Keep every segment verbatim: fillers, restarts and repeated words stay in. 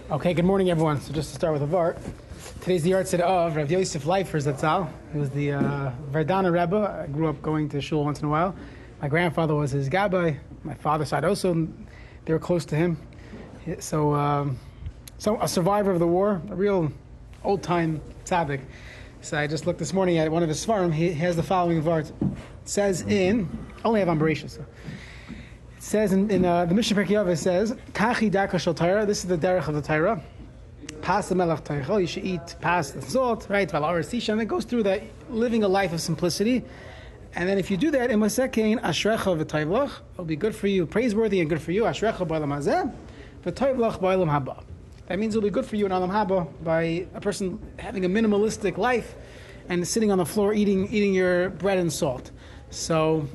Okay, good morning, everyone. So just to start with a vart, today's the yahrzeit of Rav Yosef Leifer Zatzal. He was the uh, Verdana Rebbe. I grew up going to shul once in a while. My grandfather was his gabbai. My father's side also, they were close to him. So, um, so a survivor of the war, a real old-time tzaddik. So I just looked this morning at one of his svarim. He has the following vart. It says in, only have on Bereshit, so. It says in, in uh, the Mishnah Perkei Avos, it says, Kachi darka shel Torah. This is the derech of the Torah. Pas the melech teichel. You should eat past the salt, right? Val aretz tisha. And it goes through that, living a life of simplicity. And then if you do that, in masekein ashrecha v'tayvlach, it'll be good for you, praiseworthy and good for you. Ashrecha b'olam hazeh, v'tayvlach b'olam haba. That means it'll be good for you in olam haba by a person having a minimalistic life and sitting on the floor eating eating your bread and salt. So,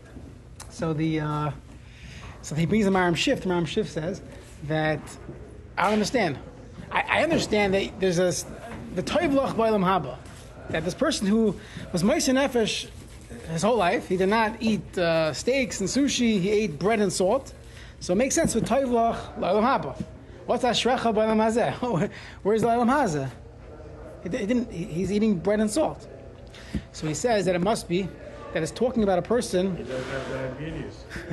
so the. Uh, So he brings the Maram Shift. The Maram Shift says that I don't understand. I, I understand that there's a the Toivlach B'olam Haba, that this person who was Moshe Nefesh his whole life, he did not eat uh, steaks and sushi. He ate bread and salt. So it makes sense with Toivlach B'olam Haba. What's Ashrecha B'olam Hazeh? Where's the B'olam Hazeh? He, he didn't. He, he's eating bread and salt. So he says that it must be that it's talking about a person. He doesn't have diabetes.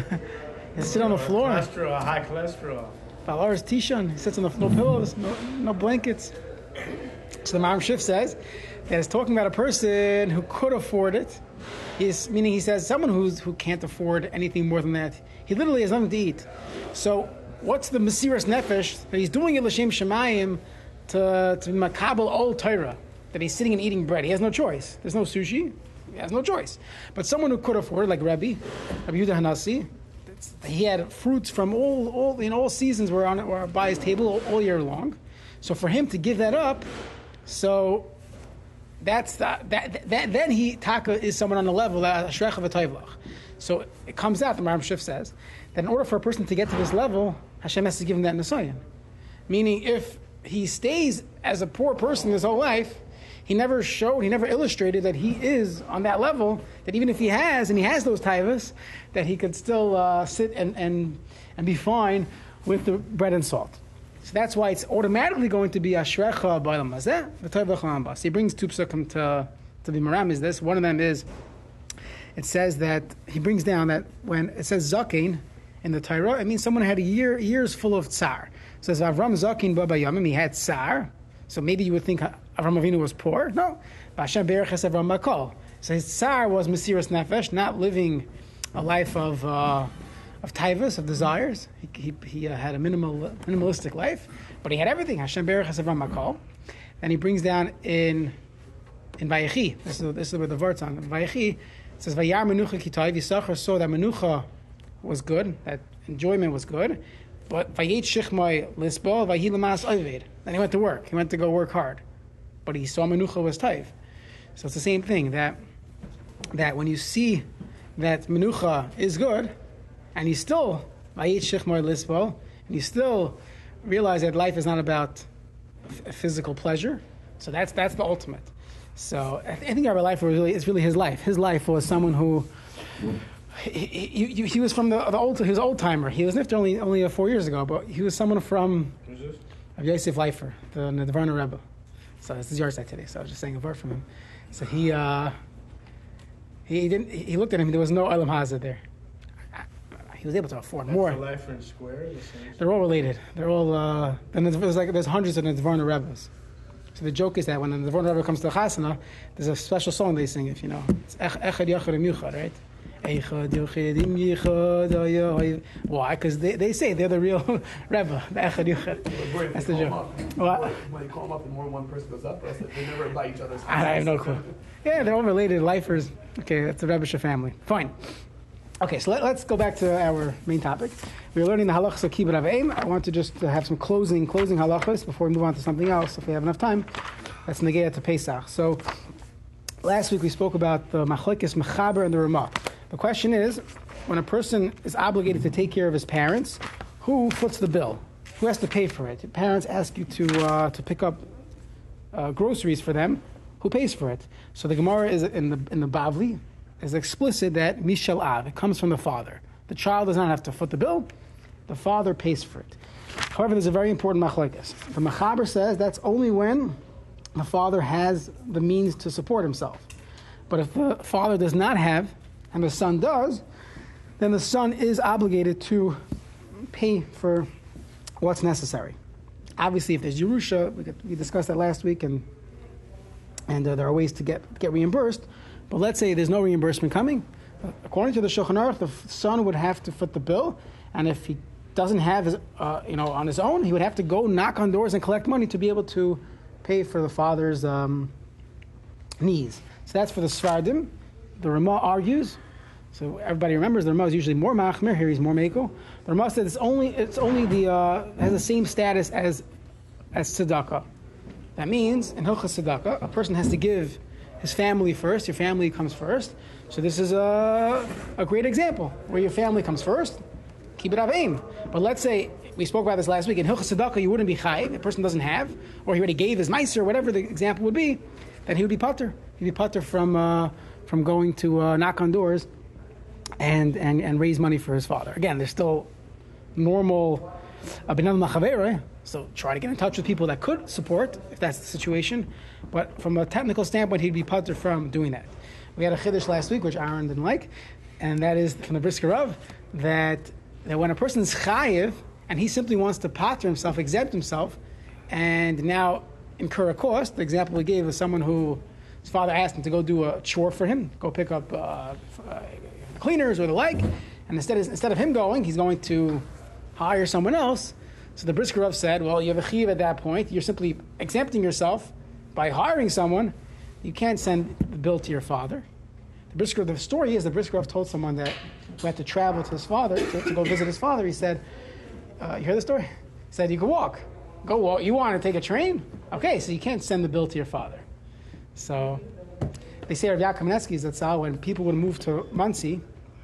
He sits on the floor. Cholesterol, high cholesterol. Valaris Tishon. He sits on the floor, no pillows, no, no blankets. So the Maram Shift says that it's talking about a person who could afford it. He's meaning he says someone who's who can't afford anything more than that. He literally has nothing to eat. So what's the Mesiras Nefesh that he's doing it l'shem Shemayim to to makabel ol Torah, that he's sitting and eating bread? He has no choice. There's no sushi. He has no choice. But someone who could afford it, like Rabbi, Rabbi Yehuda Hanasi. He had fruits from all, all in all seasons were on were by his table all, all year long. So for him to give that up, so that's the, that, that then he taka is someone on the level that ashrecha v'tayvlach. So it comes out, the Maram Shift says, that in order for a person to get to this level, Hashem has to give him that nisayon. Meaning, if he stays as a poor person his whole life, he never showed, he never illustrated that he is on that level, that even if he has, and he has those taivas, that he could still uh, sit and, and and be fine with the bread and salt. So that's why it's automatically going to be Ashrecha B'olam Hazeh, V'tayvlach B'olam Haba. So he brings two psukim to, to the Maram is this. One of them is, it says that, he brings down that when it says Zakein in the Torah, it means someone had a year, years full of tsar. It says Avram Zakein Baba Yamim, he had tsar. So maybe you would think Avram Avinu was poor. No. Hashem Berech Es Avram Makol. So his tsar was Mesiras Nefesh, not living a life of uh, of taivas, of desires. He, he, he uh, had a minimal minimalistic life, but he had everything. Hashem Berech Es Avram Makol. And he brings down in in Vayechi. This is this is where the verse on Vayechi. It says Vayar Menucha Kitayv. Yisachar saw that Menucha was good, that enjoyment was good. But Vayet Shichmai Lisbo Vayi Lamas Ayved. Then he went to work. He went to go work hard. But he saw Menucha was Taiv. So it's the same thing, that that when you see that Menucha is good, and you still Vayet Shichmai Lisbo, and you still realize that life is not about f- physical pleasure. So that's that's the ultimate. So I, th- I think our life was really is really his life. His life was someone who He, he, he, he was from the, the old, he was old timer. He was nifter only only uh, four years ago, but he was someone from Rav Yosef Leifer, the the Varna Rebbe. So this is yahrzeit today. So I was just saying a word from him. So he uh, he didn't. He looked at him. There was no Olam Hazeh there. He was able to afford That's more. The Leifer and Square. The They're all related. They're all. Uh, and there's like there's hundreds of the Varna Rebbes. So the joke is that when the Varna Rebbe comes to the Chasana, there's a special song they sing. If you know, it's Echad Yachad Yuchad, right? Why? Because they, they say they're the real Rebbe, the Echad Yuchad. That's the joke. What? When you call them up and more than one person goes up, they never invite each other's. I have no clue. Yeah, they're all related, lifers. Okay, that's the Rebbe family. Fine. Okay, so let, let's go back to our main topic. We are learning the halachas of kibbud av v'em. I want to just have some closing closing halachas before we move on to something else, if we have enough time. That's negea to Pesach. So last week we spoke about the machlokes mechaber and the Ramah. The question is, when a person is obligated to take care of his parents, who foots the bill? Who has to pay for it? Your parents ask you to uh, to pick up uh, groceries for them. Who pays for it? So the Gemara is in the in the Bavli is explicit that mishal av, it comes from the father. The child does not have to foot the bill. The father pays for it. However, there's a very important machlokes. The Machaber says that's only when the father has the means to support himself. But if the father does not have, and the son does, then the son is obligated to pay for what's necessary. Obviously, if there's Yerusha, we, could, we discussed that last week, and and uh, there are ways to get get reimbursed. But let's say there's no reimbursement coming. According to the Shulchan Aruch, the son would have to foot the bill, and if he doesn't have his, uh, you know, on his own, he would have to go knock on doors and collect money to be able to pay for the father's um, needs. So that's for the Sfardim. The Ramah argues. So everybody remembers the Ramah is usually more machmir. Here he's more meiko. The Ramah said it's only it's only the uh, has the same status as as tzedakah. That means in Hilchas tzedakah, a person has to give his family first. Your family comes first. So this is a a great example where your family comes first. Keep it aim. But let's say we spoke about this last week in Hilchas tzedakah, you wouldn't be chayiv. A person doesn't have, or he already gave his meiser, whatever the example would be. Then he would be pater. He'd be pater from uh, from going to uh, knock on doors and, and and raise money for his father. Again, there's still normal abinam machavera, so try to get in touch with people that could support if that's the situation. But from a technical standpoint, he'd be pater from doing that. We had a chiddush last week, which Aaron didn't like, and that is from the Brisker Rav, that that when a person is chayiv and he simply wants to pater himself, exempt himself, and now incur a cost. The example we gave is someone who his father asked him to go do a chore for him, go pick up uh, uh, cleaners or the like, and instead of, instead of him going, he's going to hire someone else. So the Brisker Rav said, well, you have a chiyuv at that point. You're simply exempting yourself by hiring someone. You can't send the bill to your father. The Brisker, the story is the Brisker Rav told someone that who had to travel to his father to, to go visit his father. He said, uh, "You hear the story?" He said, "You can walk. Go walk. You want to take a train? Okay, so you can't send the bill to your father." So they say Rav Yaakov Kamenetsky that's how when people would move to Monsey,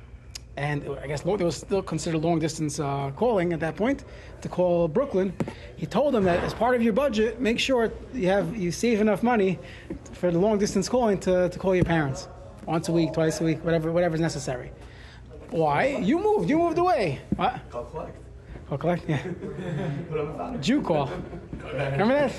and I guess there was still considered long distance uh, calling at that point to call Brooklyn. He told them that as part of your budget, make sure you have you save enough money for the long distance calling to, to call your parents once a week, twice a week, whatever whatever's necessary. Why? You moved. You moved away. What? Call collect. Call collect. Yeah. Put on the phone. Jew call. Remember that?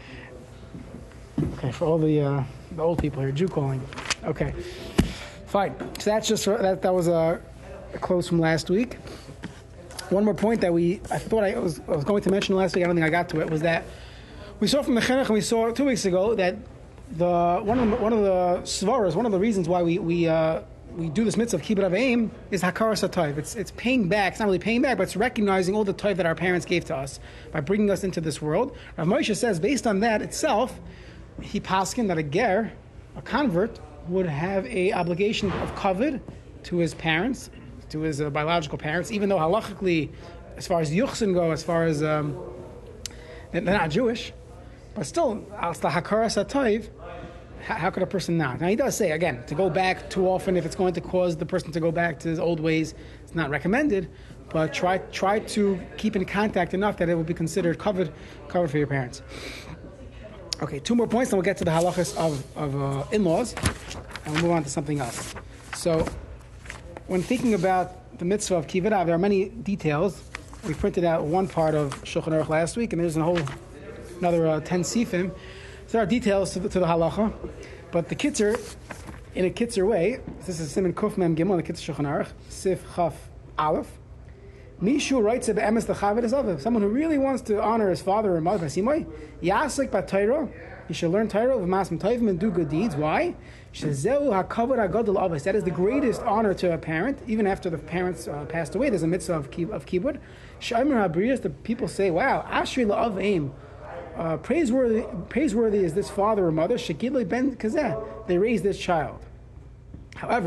Okay, for all the uh, the old people here, Jew calling. Okay, fine. So that's just that. That was a, a close from last week. One more point that we I thought I was I was going to mention last week. I don't think I got to it. Was that we saw from the Chinuch and we saw two weeks ago that the one of the, one of the svaras, one of the reasons why we we. Uh, we do this mitzvah of kibbud avim is hakaras hatov. It's it's paying back. It's not really paying back, but it's recognizing all the tov that our parents gave to us by bringing us into this world. Rav Moshe says, based on that itself, he paskin that a ger, a convert, would have a obligation of kavod to his parents, to his uh, biological parents, even though halachically, as far as yuchsin go, as far as um, they're not Jewish, but still, as the hakaras hatov. How could a person not? Now, he does say, again, to go back too often, if it's going to cause the person to go back to his old ways, it's not recommended, but try try to keep in contact enough that it will be considered covered covered for your parents. Okay, two more points, then we'll get to the halachas of, of uh, in-laws, and we'll move on to something else. So, when thinking about the mitzvah of kibbud av, there are many details. We printed out one part of Shulchan Aruch last week, and there's a whole another uh, ten sifim. There are details to the, to the halacha, but the kitzer, in a kitzer way, this is Siman Kuf Mem Gimel, the kitzer Shulchan Aruch, Sif Chaf Aleph. Mishu writes about emes the chaved azav. Someone who really wants to honor his father or mother, Simoy, Yasik bat Torah, he should learn Torah of Masm Tovim and do good deeds. Why? Shezeu hakavod hagadol avos. That is the greatest honor to a parent, even after the parents uh, passed away. There's a mitzvah of of kibbud. Shaimer habriyas. The people say, "Wow, Ashri la'avim." Uh, praiseworthy, praiseworthy is this father or mother. Shekidli ben kazeh. They raised this child. However,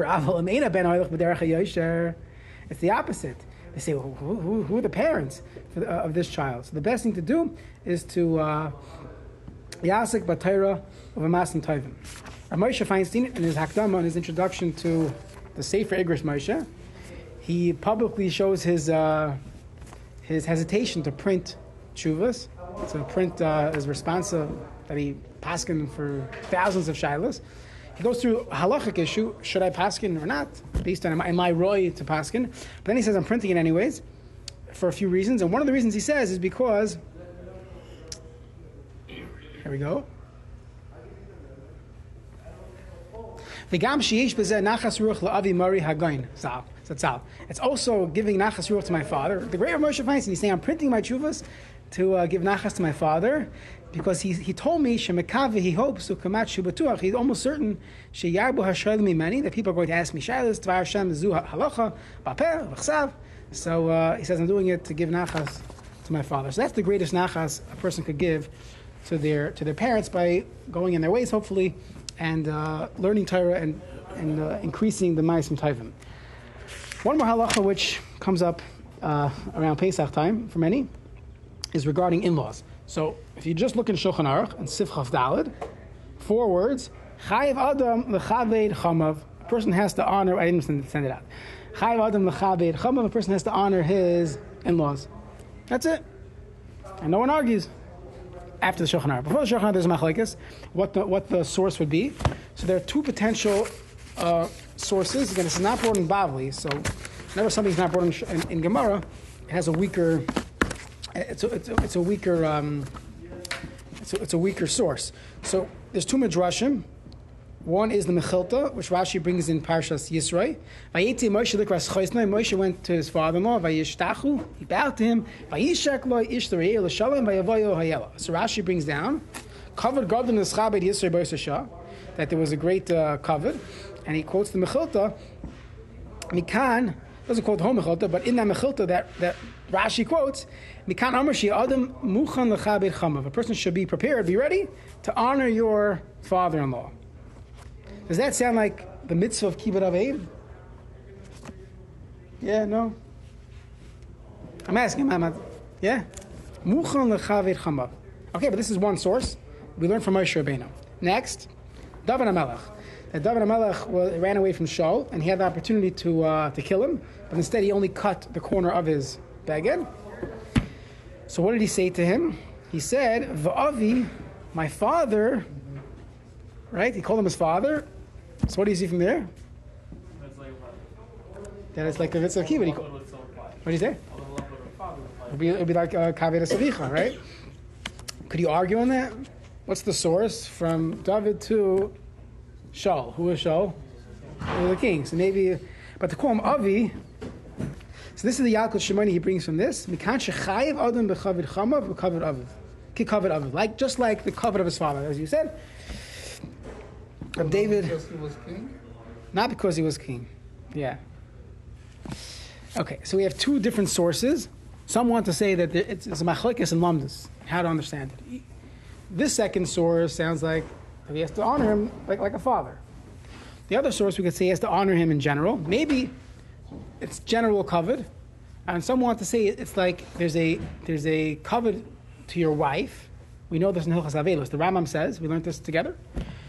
it's the opposite. They say, well, who, who, who are the parents for the, uh, of this child? So the best thing to do is to yasik b'Torah of a masim tovim. Moshe Feinstein, in his Hakdama, in his introduction to the Sefer Igros Moshe, he publicly shows his uh, his hesitation to print tshuvas. To print uh, his response uh, that he paskin for thousands of shilas. He goes through a halachic issue, should I paskin or not, based on my, my roy to paskin. But then he says, I'm printing it anyways. for a few reasons, and one of the reasons he says is because, here we go, V'gam sheyesh b'zeh nachas ruach la'avi mari hagayin. It's also giving nachas ruach to my father. The great Rav Moshe Feinstein, he's saying, I'm printing my tshuvas to uh, give nachas to my father, because he he told me shemekave, he hopes to kamat shubatuach. He's almost certain sheyarbu hashalim mimeni, that people are going to ask me shaylas tvar Hashem zu halacha ba'peh v'chsav. So uh, he says, I'm doing it to give nachas to my father. So that's the greatest nachas a person could give to their to their parents, by going in their ways, hopefully, and uh, learning Torah and and uh, increasing the ma'asim tovim. One more halacha which comes up uh, around Pesach time for many is regarding in-laws. So if you just look in Shulchan Aruch and Sif Chaf Daled, four words: Chayiv Adam lechaved chamav. A person has to honor. I didn't send it out. Chayiv Adam lechaved chamav. A person has to honor his in-laws. That's it, and no one argues. After the Shulchan Aruch, before the Shulchan Aruch, there's a machlekes what the what the source would be. So there are two potential uh, sources. Again, this is not brought in Bavli, so whenever something's not brought in, in, in Gemara, it has a weaker. It's a, it's a, it's a weaker. Um, it's, a, it's a weaker source. So there's two midrashim. One is the Mechilta, which Rashi brings in Parshas Yisroi. Vayeti Moshe likras choisnoi. Moshe went to his father-in-law. Vayishtachu. He bowed to him. Vayishak lo ish l're'eh l'shalom vayavoyo hayela. So Rashi brings down, covered God in the Schabed Yisroi B'Yisra, that there was a great uh, covered, and he quotes the Mechilta. Mikan doesn't quote the whole Mechilta, but in that Mechilta that that Rashi quotes, Mikan Amar Shi Adam Muchan L'Chabed Chamav. A person should be prepared, be ready to honor your father-in-law. Does that sound like the mitzvah of Kibbud Avev? Yeah, no? I'm asking, I'm not, yeah? Muchan lechaved chamav. Okay, but this is one source. We learned from Moshe Rabbeinu. Next, David HaMelech. That David HaMelech well, ran away from Shaul, and he had the opportunity to uh, to kill him, but instead he only cut the corner of his beged. So what did he say to him? He said, Va'avi, my father, right? He called him his father. So what do you see from there? That it's like the mitzvah of kibbud. What do you say? It'd be, it'd be like uh, kaved savicha, right? Could you argue on that? What's the source from David to Shaul? Who is Shaul? Who the king. So maybe, but to call him Avi. So this is the Yalkut Shimoni he brings from this. Mikan shechayiv adam b'chaved chamav b'kaved aviv. Kikaved aviv, like just like the covet of his father, as you said. Of David, because he was king? Not because he was king. Yeah. Okay, so we have two different sources. Some want to say that it's, it's a machlekes and lamdas, how to understand it. This second source sounds like he has to honor him like, like a father. The other source, we could say he has to honor him in general. Maybe it's general covet, and some want to say it's like there's a there's a covet to your wife. We know this in Hilchas Avelos. The Rambam says, we learned this together.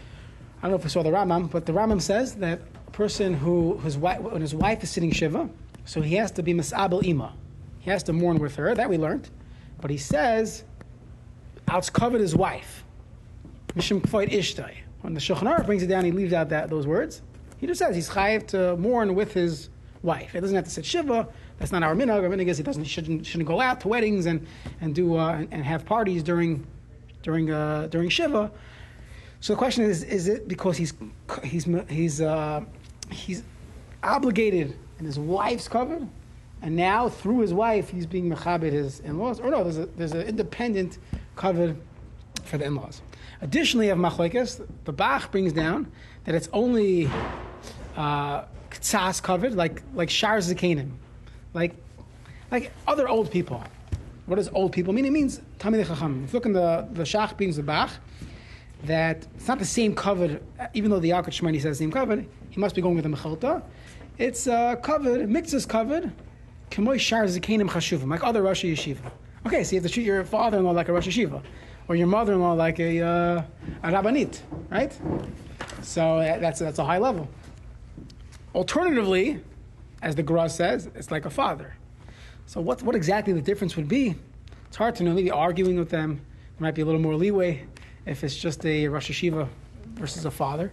I don't know if we saw the Rambam, but the Rambam says that a person who his wife, when his wife is sitting shiva, so he has to be misabel ima. He has to mourn with her. That we learned. But he says, outs covered his wife. Mishum k'foit ishtai. When the Shulchan Aruch brings it down, he leaves out that those words. He just says he's chayiv to mourn with his wife. He doesn't have to sit shiva. That's not our minhag. Our minhag is he doesn't he shouldn't shouldn't go out to weddings and and do uh, and, and have parties during during uh, during shiva. So the question is: is it because he's he's he's uh, he's obligated and his wife's covered, and now through his wife he's being mechabed his in-laws, or no? There's a there's an independent covered for the in-laws. Additionally, of machlekes, the Bach brings down that it's only uh, ktsas covered, like like shar zekanim, like like other old people. What does old people mean? It means tamid chacham. If you look in the the Shach brings the Bach, that it's not the same covered, even though the Yalkut Shimoni says the same covered, he must be going with the Mechilta. It's uh, covered, mixes covered, k'moy shar zekanim chashuvim, like other Rosh Yeshiva. Okay, so you have to treat your father-in-law like a Rosh Yeshiva, or your mother-in-law like a, uh, a Rabbanit, right? So uh, that's that's a high level. Alternatively, as the Gra says, it's like a father. So what what exactly the difference would be? It's hard to know. Maybe arguing with them, there might be a little more leeway if it's just a Rosh Yeshiva versus a father.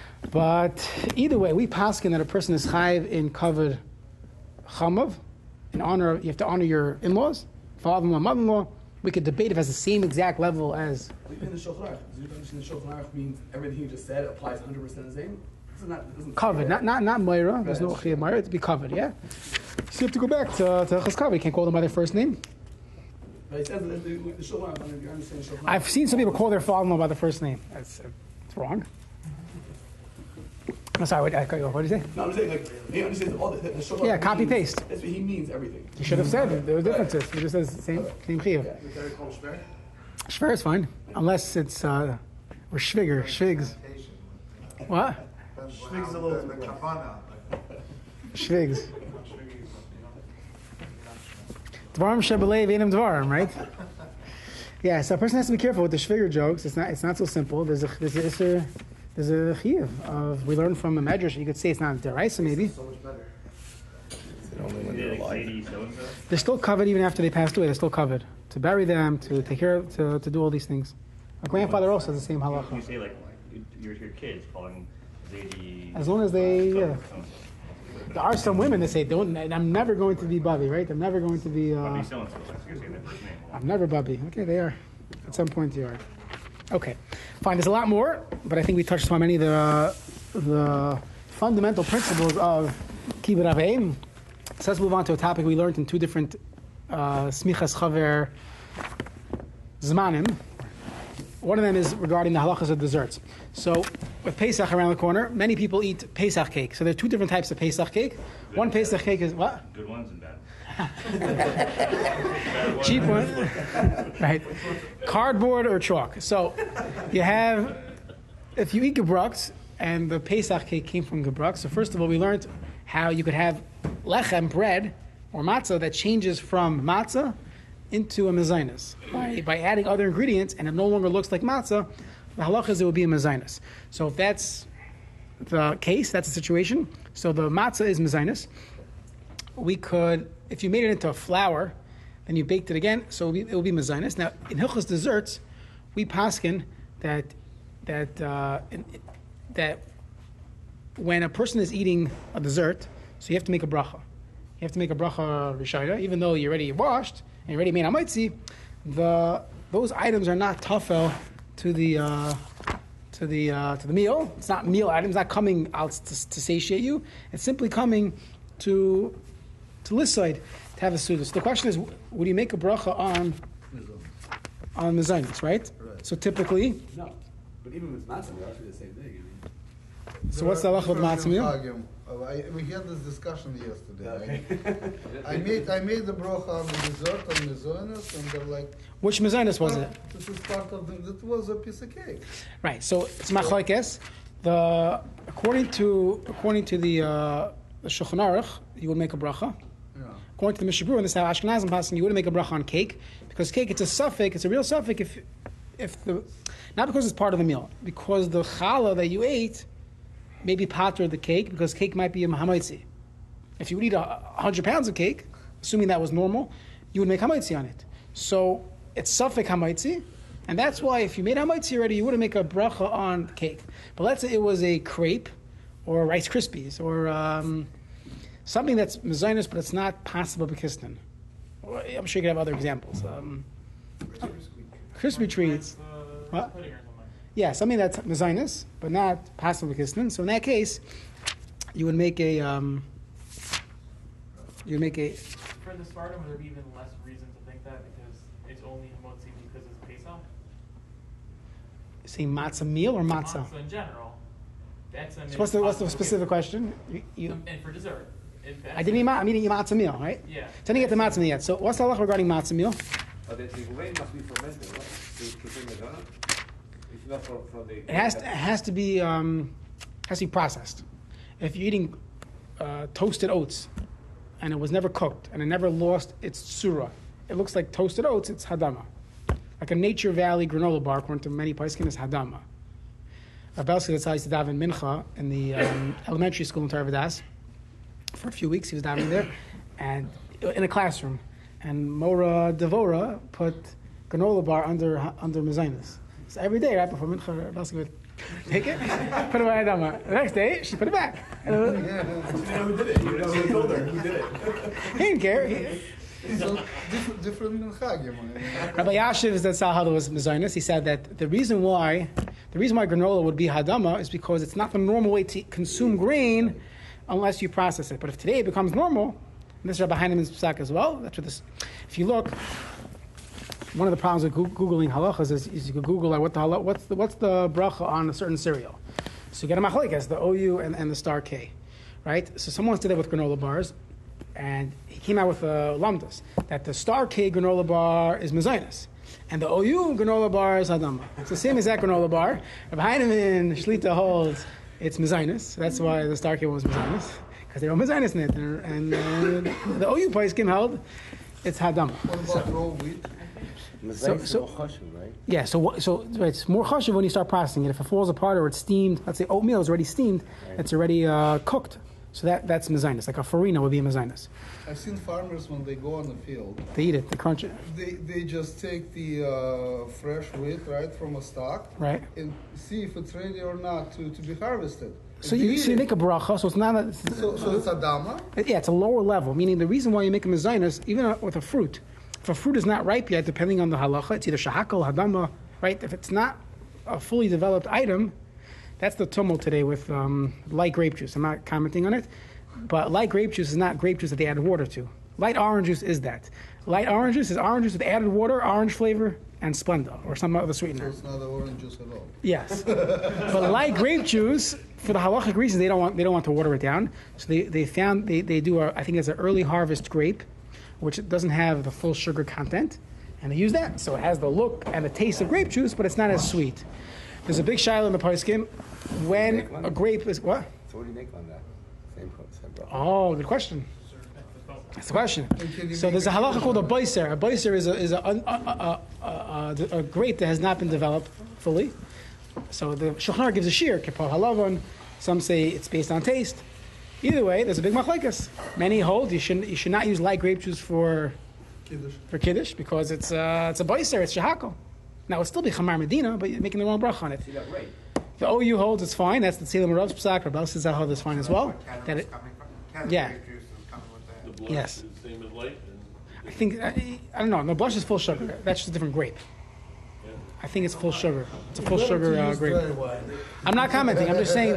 But either way, we paskin that a person is chayiv in covered chamav, in honor of, you have to honor your in-laws, father-in-law, mother-in-law. We could debate if it has the same exact level as In the Shulchan Aruch, do you understand the Shulchan Aruch means everything you just said applies one hundred percent the same? This is not, doesn't covered, not not not Moira. There's no Chiyuv Moira. It's be covered, yeah. So you have to go back to to Chazkav. You can't call them by their first name. But it says that the, the Shulchan Aruch, you understand the Shulchan Aruch. I've seen some people call their father-in-law by the first name. That's uh, it's wrong. I'm sorry. What, I cut you off. What did you say? No, I'm saying like he understands all the, the, the Shulchan Yeah, Aruch copy means- paste. That's what he means everything. You should have said there were differences. It just says same same Chiyuv. Yeah. Is that called Shver? Shver is fine, unless it's uh, or Shviger, Shvigs. What? Schwig's a little too close. Shvigs. Dvarim Shebelev Einam Dvarim, right? Yeah, so a person has to be careful with the Shviger jokes. It's not it's not so simple. There's a there's a there's a, there's a chiyuv of we learned from a medrash. You could say it's not deraisa maybe. So much better. Only when they're alive. They're still covered even after they passed away. They're still covered to bury them, to take care of, to to do all these things. My grandfather also has the same You halacha. say like your your kids calling Zaidi. As long as they, yeah. There are some women that say, "Don't." I'm never going to be Bubby, right? I'm never going to be. Uh, Bobby so and so. Excuse me, that first name. I'm never Bubby. Okay, they are. At some point, you are. Okay, fine. There's a lot more, but I think we touched on many of the the fundamental principles of Kibbud Av V'Em. So let's move on to a topic we learned in two different uh, Smichas Chaver Zmanim. One of them is regarding the halachas of desserts. So, with Pesach around the corner, many people eat Pesach cake. So there are two different types of Pesach cake. One Pesach cake is what? Good ones and bad. Cheap one. Right. Cardboard or chalk. So you have, if you eat gebrux, and the Pesach cake came from gebrux, so first of all, we learned how you could have lechem, bread, or matzah that changes from matzah into a mezainis. By, by adding other ingredients, and it no longer looks like matzah, the halacha is it would be a mezainis. So if that's the case, that's the situation. So the matzah is mezainis. We could, if you made it into a flour, then you baked it again, so it will be, it will be mezainis. Now, in Hilchos desserts, we paskin that that uh, in, that when a person is eating a dessert, so you have to make a bracha. You have to make a bracha rishayna, even though you already washed and you already made hamaitzi. The those items are not tafel to the uh, to the uh, to the meal. It's not meal items. Not coming out to, to satiate you. It's simply coming to to liside to have a suda. So the question is, would you make a bracha on on mezainis, right? Right. So typically, No. But even with matzah, we're actually the same thing. so what's the halacha with matzah meal? Uh, I, we had this discussion yesterday. Okay. I, I made I made the bracha on the dessert on the zonas, and they're like, Which mezainis was it? this is part of the. That was a piece of cake. Right. So it's machlokes. The according to according to the uh, the Shulchan Aruch, you would make a bracha. Yeah. According to the Mishnah Berurah, and this is how Ashkenazim passing, you wouldn't make a bracha on cake because cake it's a suffix, it's a real suffix if if the not because it's part of the meal, because the challah that you ate may be pater the cake because cake might be a hamaitzi. If you would eat a hundred pounds of cake, assuming that was normal, you would make hamaitzi on it. So it's suffix hamaitzi, and that's why if you made hamaitzi already, you wouldn't make a bracha on the cake. But let's say it was a crepe or Rice Krispies or um, something that's mezainis, but it's not possible b'kisnin. I'm sure you could have other examples. Um, Crispy treats. What? Yeah, something that's mezainis, but not possible b'kisnin. So in that case, you would make a. Um, you would make a. For the Spartan, would there be even less reason to think that because it's only hamotzi because it's Pesach? Say matzah meal or matzah? Matzah in general. That's a So what's the what's the specific question? You, you, And for dessert. if that's- I didn't eat. ma- I'm eating matzah meal, right? Yeah. So I didn't get the matzah meal yet. So what's the halacha regarding matzah meal? But the grain must be fermented, right? To, to turn it on. It's not for, for the. It has to, it has to be um, has to be processed. If you're eating uh, toasted oats and it was never cooked and it never lost its surah, it looks like toasted oats. It's hadama, like a Nature Valley granola bar. According to many poskim, is hadama. Rabelski that's how he used to daven mincha in the um, elementary school in Torah Vodas. For a few weeks, he was davening there, and in a classroom. And Mora Devora put granola bar under under mezainis. So every day, right before Mincha, Balski would take it, put it by Adama. The next day, she put it back. And it was- You know who did it? You know who told her? Who did it? he didn't care. He, So different, different minhagim. Rabbi Yashiv that Sahada was Mizainis. He said that the reason why, the reason why granola would be Hadama is because it's not the normal way to consume grain unless you process it. But if today it becomes normal, and this is Rabbi Heinemann's Psak as well, that's what this, if you look, one of the problems with Goo- Googling halachas is, is you could Google like, what the halach, what's the, what's the bracha on a certain cereal. So you get a machlekes, the O U and, and the star K, right? So someone did that with granola bars, and he came out with a lamdas that the star K granola bar is mezainis, and the O U granola bar is hadama. It's the same exact granola bar. Rabbi Heinemann Shlita holds it's mezainis. So that's why the star K one was mezainis, because they were mezainis in it, and, and uh, the O U place came held it's hadama. What about raw wheat? So, so yeah, so what- so right, it's more chashuv when you start processing it. If it falls apart or it's steamed, let's say oatmeal is already steamed, it's already uh, cooked. So that that's mezainis. Like a farina would be a mezainis. I've seen farmers when they go on the field, They eat it, they crunch it, they they just take the uh, fresh wheat right from a stock right? and see if it's ready or not to, to be harvested. So And you, they so you eat make a bracha, so it's not a, So, so it's adama. yeah, it's a lower level, meaning the reason why you make a mezainis, even with a fruit, if a fruit is not ripe yet, depending on the halacha, it's either shahakal, hadama, right? If it's not a fully developed item, that's the tumult today with um, light grape juice. I'm not commenting on it, but light grape juice is not grape juice that they add water to. Light orange juice is that. Light orange juice is orange juice with added water, orange flavor, and Splenda, or some other So sweetener. it's not orange juice at all. Yes, but light grape juice, for the halachic reasons, they don't want they don't want to water it down. So they, they found they, they do a, I think it's an early harvest grape, which doesn't have the full sugar content, and they use that. So it has the look and the taste of grape juice, but it's not as sweet. There's a big shiloh in the poskim when a grape is what? So what do you make on that? Same, same bracha. Oh, good question. That's the question. can you So make there's a a halacha sugar called a one? boiser. A boiser is a is a, a, a, a, a, a grape that has not been developed fully. So the Shulchan Aruch gives a shear, kipar halavon. Some say it's based on taste. Either way, there's a big machlekes. Many hold you should you should not use light grape juice for Kiddush. for kiddush because it's uh, it's a boiser, it's shahakal. Now it'll still be chamar medina, but you're making the wrong bracha on it. See that right? The O U holds it's fine. That's the Tzilim Rav's psak. Rabbi says that holds it's fine as well. That it, yeah. Yes. Same as light. I think I, I don't know. No, blush is full sugar. That's just a different grape. I think it's full sugar. It's a full sugar uh, grape. I'm not commenting. I'm just saying.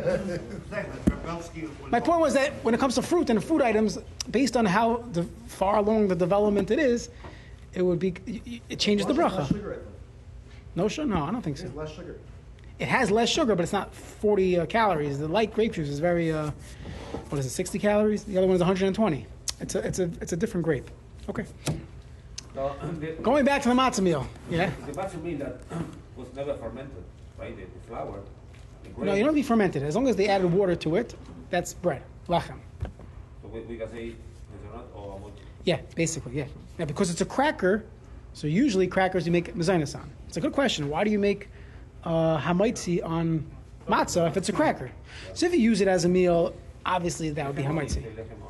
My point was that when it comes to fruit and food items, based on how the, far along the development it is, it would be it changes the bracha. No sugar? No, I don't think so. Less sugar. It has less sugar, but it's not forty uh, calories. The light grape juice is very, uh, what is it, sixty calories? The other one is one hundred twenty. It's a, it's a, it's a different grape. Okay. No, the, Going back to the matzah meal. Yeah. the matzah meal that was never fermented, right? The, the flour, the grain. No, you don't have to be fermented. As long as they added water to it, that's bread. Lachem. So we, we can say mezonot or amot. Yeah, basically, yeah. Now, because it's a cracker, so usually crackers you make mezainis on. It's a good question. Why do you make uh, hamaitzi on matzah if it's a cracker? So if you use it as a meal, obviously that would be hamaitzi.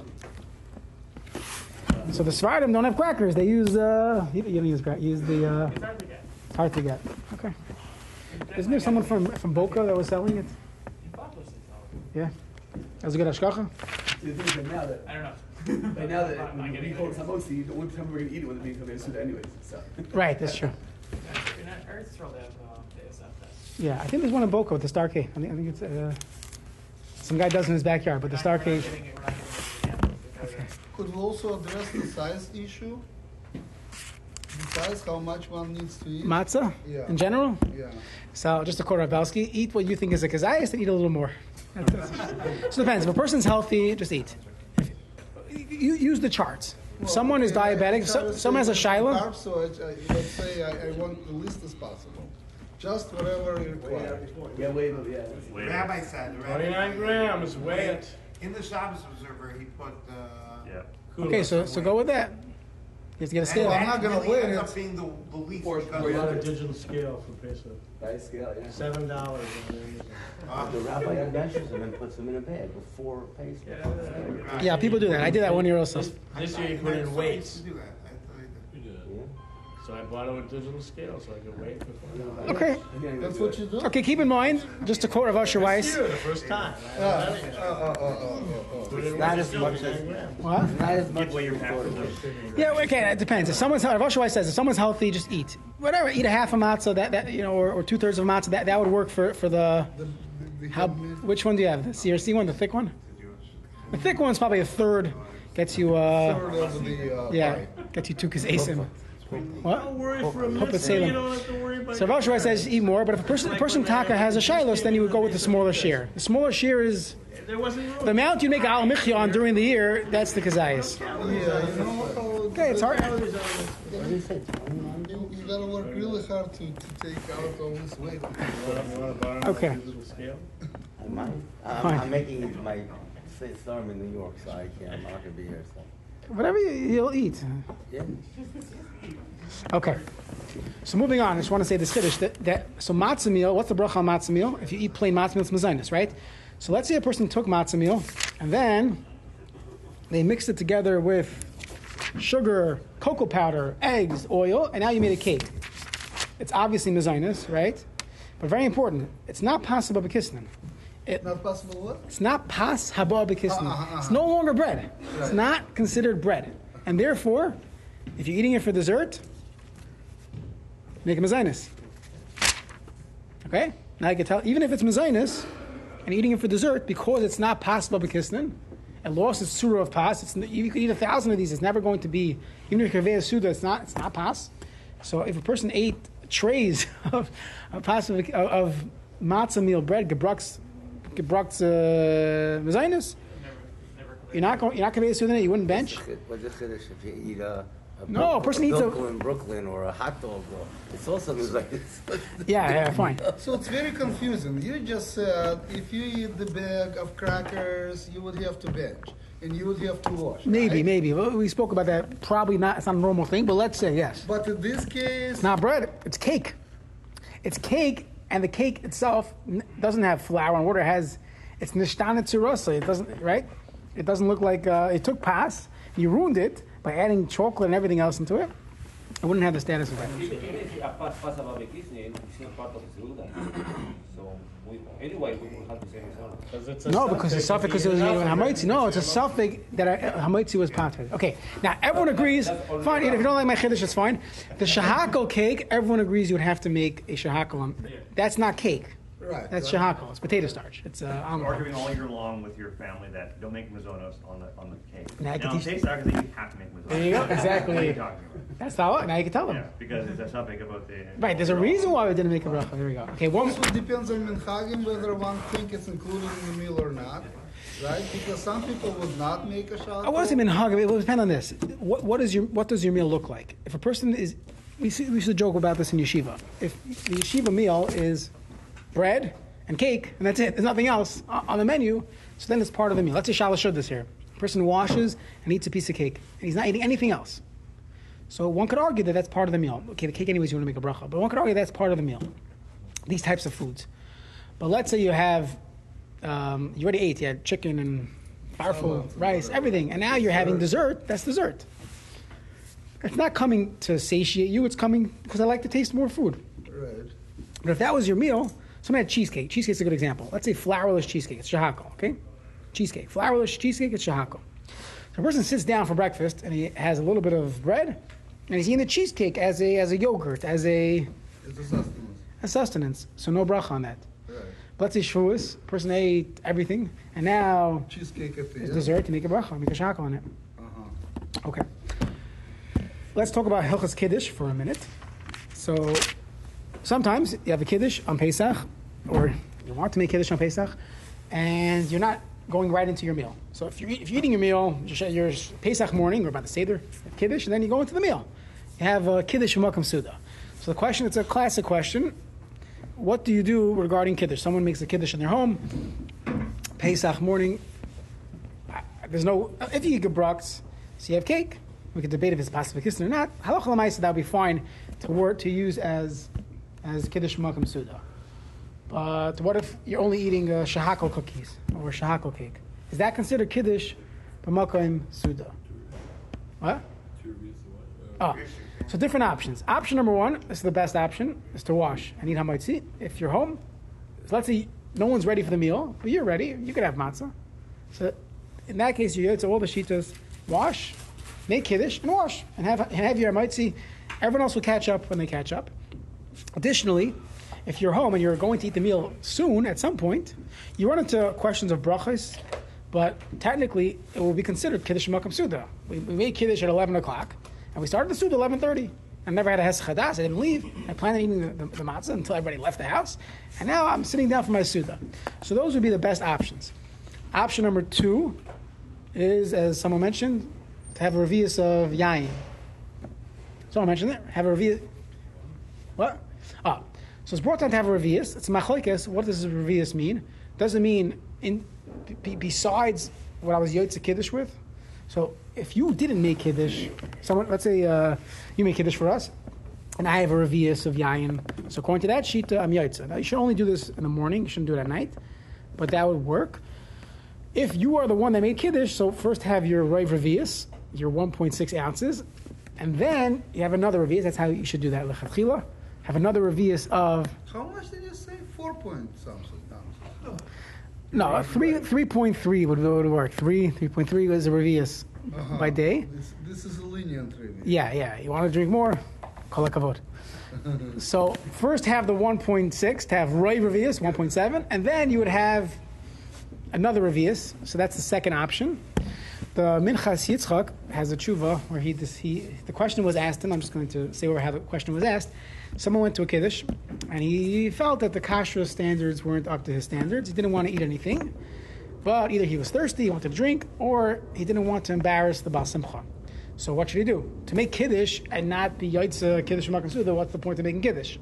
So the Sephardim don't have crackers. They use, uh, you you don't use crackers. Use the, uh, It's hard to get. it's hard to get. Okay. Isn't there someone from, from Boca that was selling it? Yeah. That was a good hashkacha? See, the thing is that now that I don't know. right now that I'm when getting we hold samotzi, the only time we're gonna eat it when the meat comes in Suda anyways. So. Right, that's true. In that Eretz Yisrael, they have uh, the S F test. Yeah, I think there's one in Boca with the Star K. I think, I think it's, uh, some guy does in his backyard, but the Star We're K. not getting it- we're not getting it again because Could we also address the size issue? The size, how much one needs to eat? Matzah? Yeah. In general? Yeah. So just a quarter of Belsky, eat what you think is a kazayas and eat a little more. That's, that's, so it depends. If a person's healthy, just eat. If, you use the charts. If someone is Okay, I- I diabetic, try so, to someone has a stay shiloh. carbs, So I, I, let's say I, I want the least as possible. Just whatever you require. Yeah, wait, yeah. The rabbi said, the rabbi, Twenty-nine grams, weigh it. in the Shabbos Observer, he put, uh. Yeah. Okay, so so go with that. You have to get a and scale. I'm not that gonna really weigh ends it. up being the, the least Four- because four- of- A digital scale for Pesach. Nice scale, yeah. Seven dollars on Amazon. uh, The rabbi measures them and puts them in a bag with four pastes. Yeah, people do that. I did that one year also. This, this year you put I in used weights. to do that. I thought he did. You did. Yeah. So I bought him a digital scale so I could weigh before. Okay. That's what you do? Okay, keep in mind, just to quote Rav Asher Weiss. Here, the first time. Uh, uh, uh, uh, uh, uh. It's not as much as, What? it's not as much Give away your as you thought it package. was. Yeah, okay, it depends. If someone's Rav Asher Weiss says if someone's healthy, just eat whatever. Eat a half a matzah, that, that you know, or, or two thirds of a matzah. That that would work for for the. The, the, the How? Which one do you have? The C R C one, the thick one. The thick one's probably a third. Gets you. uh third of the uh, Yeah, pie. gets you two kasesim. What? Don't worry for a Puppet minute. Salem. You don't have to worry about So Rav Asher Weiss says eat more, but if a person a person taka has a shilos, then you would go with the smaller shear. The smaller shear is There wasn't room. the amount you make al michya on during the year. That's the kazayas. Yeah, you know. Okay, it's hard. What did he say? You, you gotta work really hard to, to take out all this weight. You want to borrow my Okay. digital scale? I might. I'm, Fine. I'm making my storm in New York, so I can't. I'm not gonna be here. So Whatever you, you'll eat. yeah. Okay. So moving on, I just want to say this chiddush that, that so matzah meal. What's the bracha on matzah meal? If you eat plain matzah meal, it's mezainis, right? So let's say a person took matzah meal and then they mixed it together with sugar, cocoa powder, eggs, oil, and now you made a cake. It's obviously mezainis, right? But very important, it's not possible b'kisnin. It, Not possible what? It's not pas haba b'kisnin. Uh-huh, uh-huh. It's no longer bread. It's Right. not considered bread. And therefore, if you're eating it for dessert, make a mezainis. Okay? Now you can tell, even if it's mezainis, and eating it for dessert, because it's not pas haba b'kisnin, it lost its surah of pas. It's, you could eat a thousand of these. It's never going to be, even if you're kaveh suda, it's not, it's not pas. So if a person ate trays of, of pas of, of matzah meal bread, gebrux, gebrux uh, mezainis, Never, never. you're not going, you're not kaveh suda, you wouldn't bench. What's the chiddush if you eat a, a No, a person eats a- bilko in Brooklyn or a hot dog? Or, it's also like this. Yeah, yeah, fine. So it's very confusing. You just said if you eat the bag of crackers, you would have to bench and you would have to wash. Maybe, right? maybe. Well, we spoke about that. Probably not. It's not a normal thing, but let's say yes. But in this case, It's not bread. It's cake. It's cake, and the cake itself n- doesn't have flour and water. It has it's nishtana tzurasa. It doesn't, right? It doesn't look like uh, it took pas. You ruined it by adding chocolate and everything else into it. It wouldn't have the status of that. Even even if a pas pasa babekisne, it's not part of the Seuda. So we, anyway, we will have the same result. Because it's a No, because it's suffix because it was suffix. hamaitzi. No, it's a suffix that uh, hamaitzi was pater. Okay, now everyone agrees. Fine, if you don't like my chiddush, it's fine. The shahakal cake, everyone agrees you would have to make a shahakal. on- That's not cake. right? That's right. shahakal. It's potato starch. It's uh, almond. Arguing all year long with your family that don't make mazonos on the on the cake. Now I And can on teach- Pesach, they have to make mazonos. There you go. What are Exactly. you talking about? That's how. Now you can tell them. Yeah, because it's a topic about the. Right. There's a reason why we didn't make a bracha. There we go. Okay. One. Also depends on minhagim whether one think it's included in the meal or not, right? Because some people would not make a shot. I want to say minhag. It will depend on this. What what is your what does your meal look like? If a person is, we see, we used to joke about this in yeshiva. If the yeshiva meal is bread and cake and that's it, there's nothing else o- on the menu, so then it's part of the meal. Let's say Shalashud this here. A person washes and eats a piece of cake and he's not eating anything else. So one could argue that that's part of the meal. Okay, the cake anyways you want to make a bracha, but one could argue that's part of the meal. These types of foods. But let's say you have, um, you already ate, you had chicken and farfel, rice, everything, and now you're having dessert, that's dessert. It's not coming to satiate you, it's coming because I like to taste more food. Right. But if that was your meal, someone had cheesecake. Cheesecake's a good example. Let's say flourless cheesecake, it's shahakal, okay? Cheesecake. Flourless cheesecake, it's shahakal. So a person sits down for breakfast and he has a little bit of bread and he's eating the cheesecake as a as a yogurt, as a, It's a sustenance. a sustenance. So no bracha on that. Right. But let's say Shavuos, person ate everything, and now Cheesecake at the it's end. dessert to make a bracha, make a shaka on it. Uh-huh. Okay. Let's talk about Hilchas Kiddush for a minute. So sometimes you have a Kiddush on Pesach, or you want to make Kiddush on Pesach, and you're not going right into your meal. So if you're, if you're eating your meal, you're, you're Pesach morning, or about the Seder, Kiddush, and then you go into the meal. You have a Kiddush Makam Suda. So the question, it's a classic question. What do you do regarding Kiddush? Someone makes a Kiddush in their home, Pesach morning. There's no, if you eat gebrux, so you have cake. We could debate if it's possible kissin or not. Halacha l'maisa, that would be fine to work, to use as as Kiddush Makam Suda. But what if you're only eating uh, shahakal cookies or shahakal cake? Is that considered Kiddush B'Makam Suda? What? Two reviews of what? Oh, so different options. Option number one, this is the best option, is to wash and eat hamaitzi. If you're home, so let's say no one's ready for the meal, but you're ready, you could have matzah. So in that case, you to all the shitas, wash, make kiddush, and wash, and have and have your hamaitzi. Everyone else will catch up when they catch up. Additionally, if you're home and you're going to eat the meal soon, at some point, you run into questions of brachas, but technically it will be considered kiddush makam suda. We, we made kiddush at eleven o'clock, and we started the suda at eleven thirty. I never had a hesed chadas. I didn't leave. I planned on eating the, the, the matzah until everybody left the house, and now I'm sitting down for my suda. So those would be the best options. Option number two is, as someone mentioned, to have a revius of yayin. Someone mentioned it. Have a revius. What? Ah, so it's brought down to have a revius. It's machlokes. What does a revius mean? Does it mean in b- besides what I was yotze kiddush with? So if you didn't make kiddush, someone, let's say uh, you make kiddush for us, and I have a revius of yayin. So according to that sheet, I'm yotze. Now you should only do this in the morning. You shouldn't do it at night, but that would work. If you are the one that made kiddush, so first have your rov revius, your one point six ounces, and then you have another revius. That's how you should do that lechatchila. Have another revius of. How much did you say? Four point something. No, three three point three would, would work. Three three point three is a revius Uh-huh. by day. This, this is a lenient review. Yeah, yeah. You want to drink more? Kol hakavod. So first have the one point six to have rov revius one point seven, and then you would have another revius. So that's the second option. The Minchas Yitzchak has a tshuva where he, this, he the question was asked him. I'm just going to say over how the question was asked. Someone went to a kiddush, and he felt that the kashrus standards weren't up to his standards. He didn't want to eat anything, but either he was thirsty, he wanted to drink, or he didn't want to embarrass the Baal Simcha. So what should he do? To make kiddush and not be yotze kiddush makam suda, what's the point of making kiddush?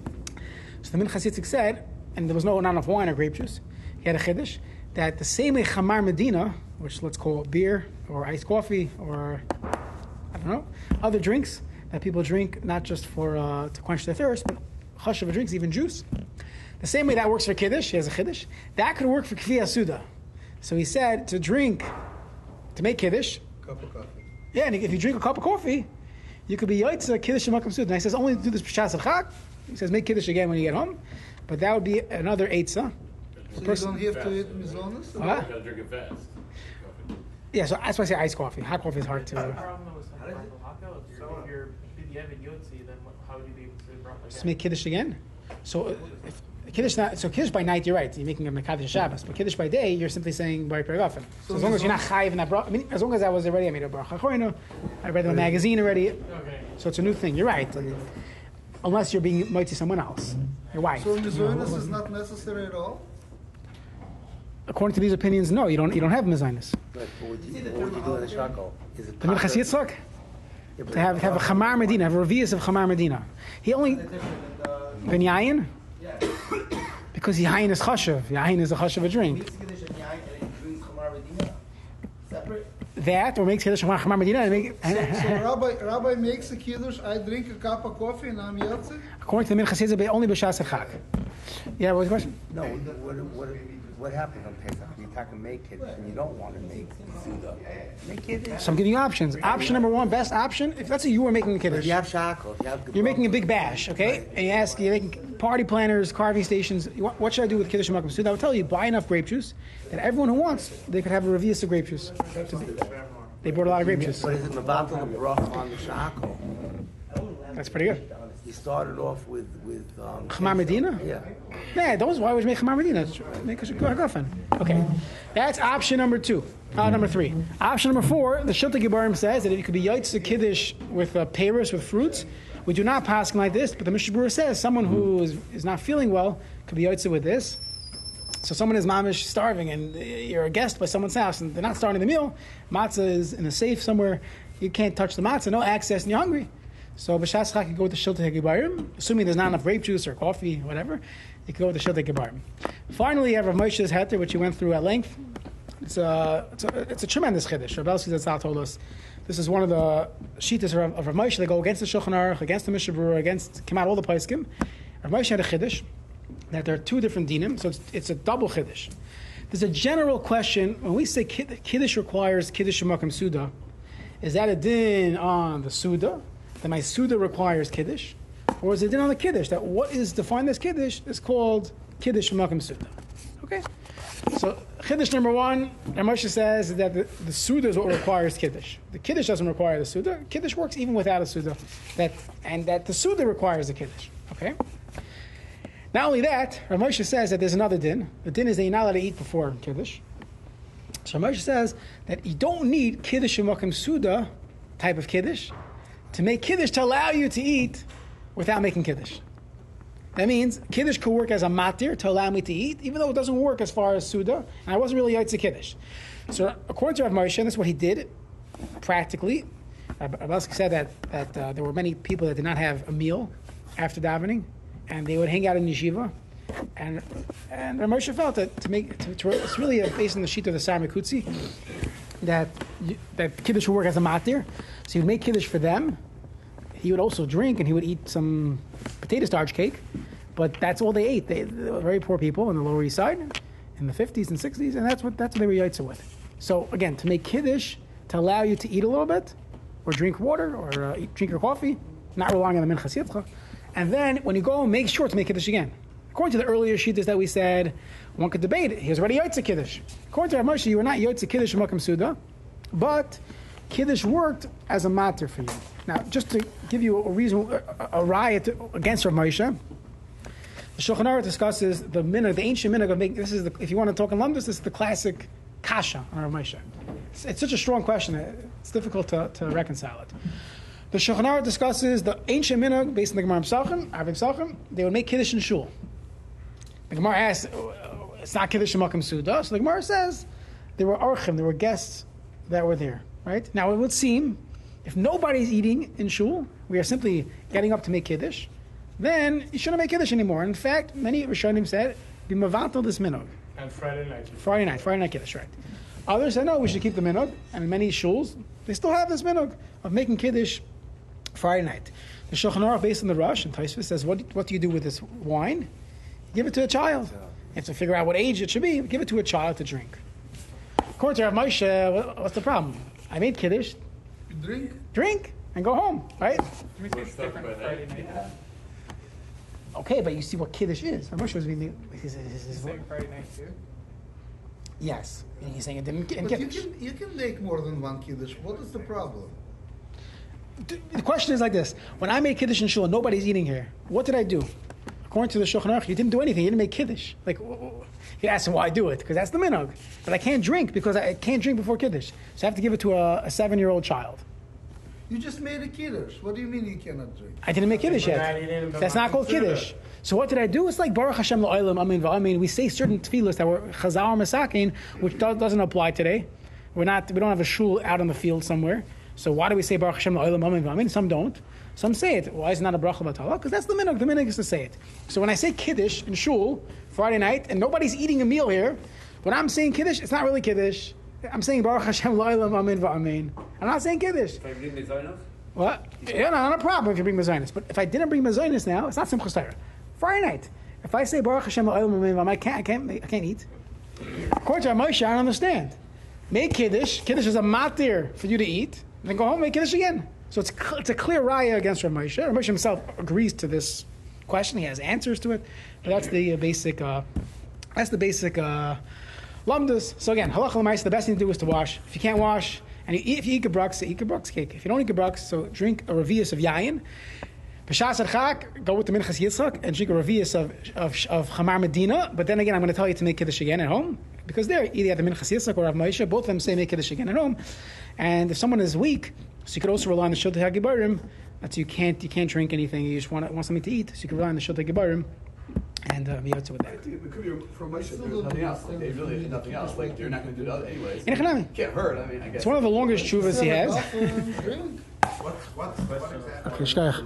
So the Minchas Yitzchak said, and there was no not enough wine or grape juice, he had a kiddush, that the same way Chamar Medina, which let's call it beer or iced coffee or, I don't know, other drinks that people drink not just for uh, to quench their thirst, but chashuv drinks, even juice. The same way that works for kiddush, he has a kiddush, that could work for kfiyah suda. So he said to drink, to make kiddush, Cup of coffee. yeah, and if you drink a cup of coffee, you could be yotze kiddush makam suda. And he says only do this b'shas of chag. He says make kiddush again when you get home, but that would be another eitzah. So you don't have to eat mizonos? Huh? gotta drink it fast. Yeah, so that's why I say iced coffee. Hot coffee is hard The to. problem with some bracha if you're, if you're b'diavad yotzi, then what- how would you be able to say bracha Just again? make kiddush again. So if kiddush not so kiddush by night, you're right. You're making a mekadosh Shabbos, but kiddush by day, you're simply saying bar peragofen. So as long as you're not chayiv in that bracha, I mean, as long as I was already, I made a bracha choinu. I read the magazine already, Okay. so it's a new thing. You're right. I mean, unless you're being mighty someone else, your wife. So mizonos is not necessary at all? According to these opinions, no, you don't. You don't have mezainis. But what would you, what would you do in the shako? Is it The Minchas proper- Yitzchak Yeah, but- to have have a chamar medina, have a revius of chamar medina. He only ben yayin because yayin is chashuv. Yayin is a chashuv a drink. That or makes kiddush chamar medina and make. So, so Rabbi, Rabbi makes a kiddush, I drink a cup of coffee and I'm yotze? According to the Minchas Yitzchak, only b'shas chag. Yeah, what was the question? No, what, what, what happens on Pesach? You talk and make it, and you don't want to make Suda. Make it. So I'm giving you options. Option number one, best option. If let's say you were making a If kiddush, you have shako, if you have you're making a big bash, okay? And you ask, you're making party planners, carving stations. You want, what should I do with kiddush makam suda? I would tell you, buy enough grape juice that everyone who wants, they could have a revius of grape juice. They brought a lot of grape juice. But is it Mavatal the bracha on the shako? That's pretty good. You started off with with um, Chamar Medina? Yeah. Yeah, those. Why would you make Chamar Medina? Make a girlfriend. Okay, that's option number two. Uh, number three. Option number four. The Shilta Gebarim says that if you could be yotze kiddush with uh, peiros, with fruits, we do not pass like this. But the Mishnah Berurah says someone who is, is not feeling well could be yotze with this. So someone is mamish starving, and you're a guest by someone's house, and they're not starting the meal. Matzah is in a safe somewhere. You can't touch the matzah. No access, and you're hungry. So b'shas chag you go with the Shilta Gebarim, assuming there's not enough grape juice or coffee, whatever. You can go with the Shilta Gebarim. Finally, you have Rav Moshe's heter, which you went through at length. It's a it's a, it's a tremendous chiddush. Rav Elsi Zatzal told us this is one of the shittas of, of Rav Moshe. They go against the Shulchan Aruch, against the Mishnah Berurah, against came out all the poskim. Rav Moshe had a chiddush that there are two different dinim, so it's, it's a double chiddush. There's a general question when we say kid, kiddush requires kiddush makam suda. Is that a din on the suda? that my Suda requires Kiddush, or is it din on the Kiddush, that what is defined as Kiddush is called Kiddush Makom Suda. Okay? So, Kiddush number one, Ramosha says that the, the Suda is what requires Kiddush. The Kiddush doesn't require the Suda. Kiddush works even without a Suda. That, and that the Suda requires the Kiddush. Okay? Not only that, Ramosha says that there's another din. The din is that you're not allowed to eat before Kiddush. So Ramosha says that you don't need Kiddush Makom Suda type of Kiddush to make Kiddush to allow you to eat without making Kiddush. That means Kiddush could work as a matir to allow me to eat, even though it doesn't work as far as Suda, and I wasn't really Yaitse Kiddush. So according to Rav Moshe, that's what he did, practically. Rav Belsky said that, that uh, there were many people that did not have a meal after davening, and they would hang out in yeshiva. And and Rav Moshe felt that to make to, to, it's really a, based on the sheet of the Sar Mekutzi, that you, that Kiddush would work as a matir. So he would make Kiddush for them. He would also drink, and he would eat some potato starch cake. But that's all they ate. They, they were very poor people on the Lower East Side in the fifties and sixties, and that's what that's what they were yaitza with. So again, to make Kiddush, to allow you to eat a little bit, or drink water, or uh, eat, drink your coffee, not relying on the Minchas Yitzchak. And then when you go home, make sure to make Kiddush again. According to the earlier shittas that we said, one could debate it. He was already yaitza Kiddush. According to Rav Moshe, you were not yaitza Kiddush Makom Suda, but Kiddush worked as a matter for you. Now, just to give you a reason, a, a riot against Rav Moshe, the Shulchan Aruch discusses the minhag, the ancient minhag of making. This is the, if you want to talk in Lumdus, this is the classic kasha on Rav Moshe. It's, it's such a strong question; it's difficult to, to reconcile it. The Shulchan Aruch discusses the ancient minhag based on the Gemara Pesachim, Arvei Pesachim. They would make Kiddush in shul. The Gemara asks, "It's not Kiddush Makom Suda." So the Gemara says there were orchim, there were guests that were there. Right now, it would seem if nobody's eating in shul, we are simply getting up to make Kiddush, then you shouldn't make Kiddush anymore. In fact, many Rishonim said, be mavatal this minhag. And Friday night. Friday night, Friday night Kiddush, right. Others said, no, we should keep the minhag. And in many shuls, they still have this minhag of making Kiddush Friday night. The Shulchan Aruch, based on the Rush, and Tosfos says, what, what do you do with this wine? Give it to a child. You have to figure out what age it should be. Give it to a child to drink. According to Rav Moshe, what's the problem? I made Kiddush. You drink? Drink and go home, right? Can we say it's different Friday night? Okay, but you see what Kiddush is. Rav Moshe was being his, his, his, his, Same Friday night too? yes. And he's saying it didn't in But you Kiddush. can, you can make more than one Kiddush. What is the problem? The question is like this: when I made Kiddush in shul, nobody's eating here. What did I do? According to the Shulchan Aruch, you didn't do anything. You didn't make Kiddush. Like, you ask him why I do it, because that's the minhag. But I can't drink because I can't drink before Kiddush. So I have to give it to a, a seven-year-old child. You just made a Kiddush. What do you mean you cannot drink? I didn't make Kiddush But yet. now you didn't That's not called consider Kiddush. So what did I do? It's like Baruch Hashem la'olam amin va'amin. We say certain tefillos that were chazal or masakin, which do, doesn't apply today. We're not. We don't have a shul out on the field somewhere. So why do we say Baruch Hashem la'olam amin va'amin? Some don't. Some say it. Why is it not a bracha b'tala? Because that's the minhag. The minhag is to say it. So when I say Kiddush in shul Friday night and nobody's eating a meal here, when I'm saying Kiddush, it's not really Kiddush. I'm saying Baruch Hashem la'olam amin va'amin. I'm not saying Kiddush. If I bring the Zionov, What? Yeah, no, not a problem if you bring Mazonis. But if I didn't bring Mazonis now, it's not Simchas Torah. Friday night, if I say Baruch Hashem la'olam amin va'amin, I can't, I can't, I can't eat. According to Moshe, I don't understand. Make Kiddush. Kiddush is a matir for you to eat. Then go home and make Kiddush again. So it's it's a clear raya against Rav Moshe. Rav Moshe himself agrees to this question. He has answers to it. But that's the uh, basic. Uh, that's the basic uh, lumdus. So again, halacha l'maisa. The best thing to do is to wash. If you can't wash, and you eat, if you eat gebrux, eat gebrux cake. If you don't eat gebrux, so drink a revius of yayin. B'shas adchak, go with the minchas yitzchak and drink a revius of of, of chamar medina. But then again, I'm going to tell you to make kiddush again at home because there either at the minchas yitzchak or Rav Moshe, both of them say make kiddush again at home. And if someone is weak, so you could also rely on the Shiltei HaGibarim. That's you can't you can't drink anything. You just want want something to eat. So you can rely on the Shiltei HaGibarim and uh, be able to with that. It could be from Moshe. There's nothing else. Like, they really did nothing else. Like you're not going to do that anyways. In Echanami. Can't hurt. I mean, I guess. It's one of the longest tshuvas he has. Drink. What's, what's, what exactly? Okay, shkach.